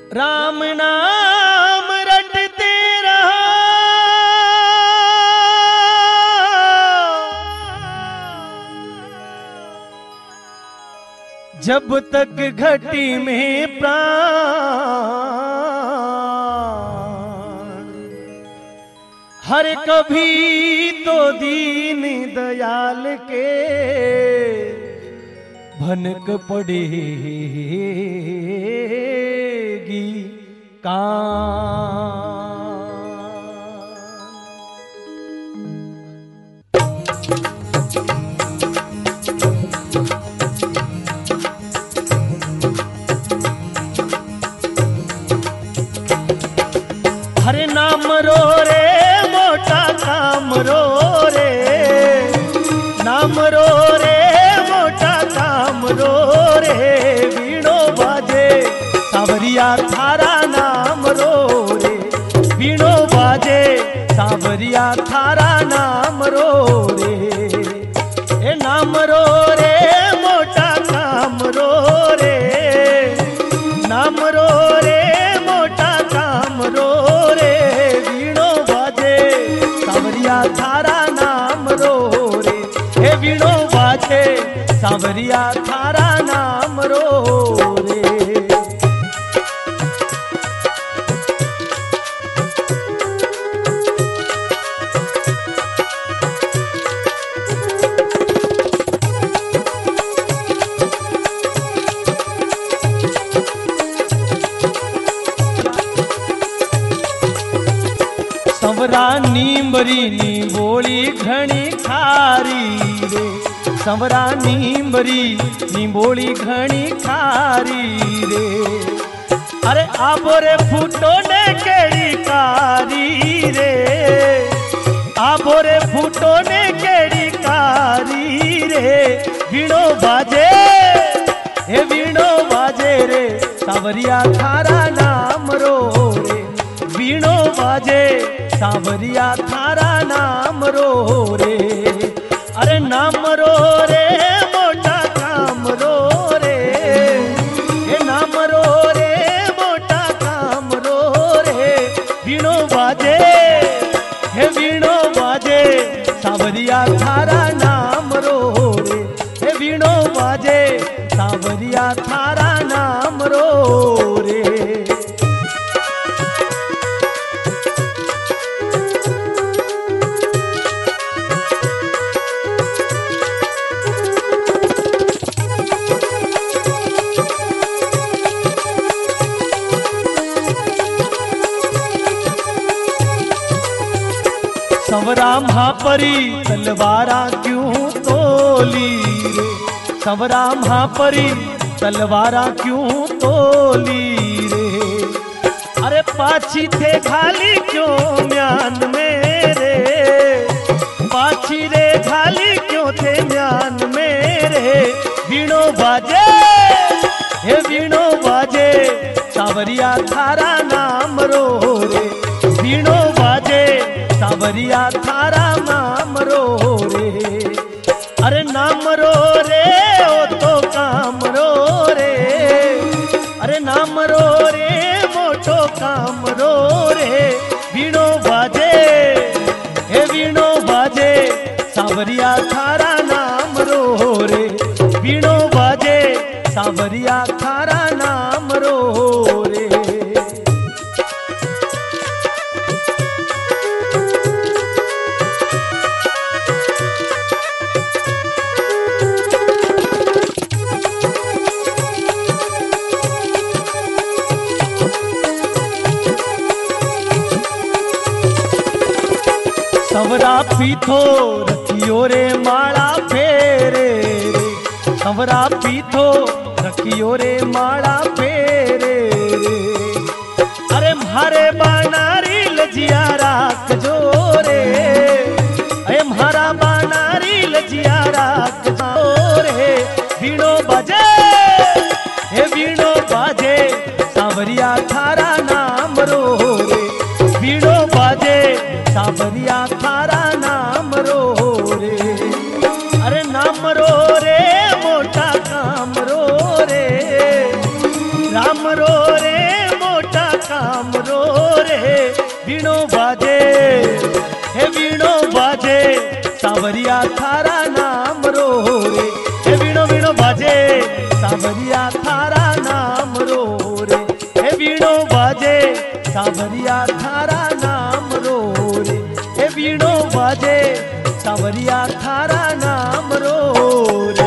राम नाम रटते रहो, जब तक घटी में प्राण, हर कभी तो दीन दयाल के भनक पड़ेगी कान। हरे नाम रो रे मोटा काम रो रे, नाम रो रे मोटा काम रो रे, वीणो बाजे सावरिया थारा नाम रो रे, वीणो बाजे सावरिया थारा नाम रो रे। ए नाम रो रे मोटा काम रो रे, नाम रो रे मोटा काम रो रे, वीणो बाजे सावरिया थारा नाम रो रे, हे वीणो बाजे सावरिया थारा नाम रो रे। संवरा नींबरी नींबोली घणी खारी रे, संवरा नींबरी नींबोली घणी खारी रे। अरे आबो रे फूटो ने केड़ी कारी रे, आबो रे फूटो ने केड़ी कारी रे, वीणो बाजे हे वीणो बाजे रे सावरिया थारा नाम रो रे, वीणो बाजे सावरिया थारा नाम रो रे। अरे नाम रो रे मोटा काम रो रे, ये नाम रो रे मोटा काम रो रे, वीणो बाजे हे वीणो बाजे सावरिया थारा नाम रो रे, हे वीणो बाजे सावरिया थारा नाम रो रे। संवरा महापरी तलवारा क्यों तोली रे, संवरा महापरी तलवारा क्यों तोली रे। अरे पाछी थे खाली क्यों म्यान मेरे, पाछी रे खाली क्यों थे म्यान मेरे, वीणो बाजे हे वीणो बाजे सावरिया थारा नाम रो रे, वीणो बाजे सावरिया थारा नाम रो रे। अरे नाम रो रे ओ तो काम रो रे, अरे नाम रो रे मोटो काम रो रे, वीणो बाजे हे वीणो बाजे सावरिया थारा नाम रो रे, वीणो बाजे सावरिया थारा नाम रो रे। संवरा पीथो रखियो रे माला फेरे रे, संवरा पीथो रखियो रे माला फेरे रे। अरे म्हारे बानारी लजिया राख जो रे, अरे म्हारा बानारी लजिया राख जो रे, वीणो बाजे हे वीणो बाजे सावरिया थारा नाम रो रे, वीणो बाजे सावरिया थारा नाम रो रे। अरे नाम रो रे मोटा काम रो रे, राम रो रे मोटा रो रे वीणो बाजे, हे वीणो बाजे सावरिया थारा नाम रो रे, हे वीणो वीणो बाजे सावरिया थारा नाम रो रे, हे वीणो बाजे सावरिया थारा नाम रो रे, हे वीणो बाजे सावरिया थारा नाम रो रे।